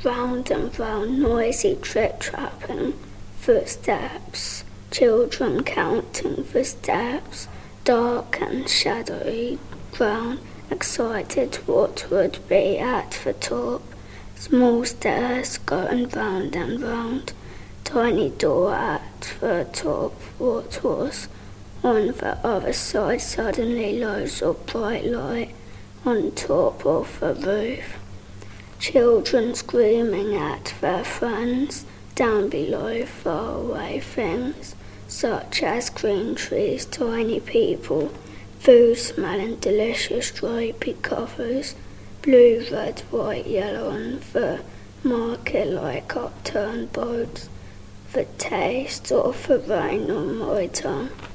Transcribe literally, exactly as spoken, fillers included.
round and round, noisy trip-trapping footsteps, children counting the steps, dark and shadowy ground, excited what would be at the top, small stairs going round and round, tiny door at the top, what was on the other side, suddenly loads of bright light on top of the roof. Children screaming at their friends down below, far away things, such as green trees, tiny people, food smelling delicious drapey covers, blue, red, white, yellow, and the market like upturned boats, the taste of the rain on my tongue.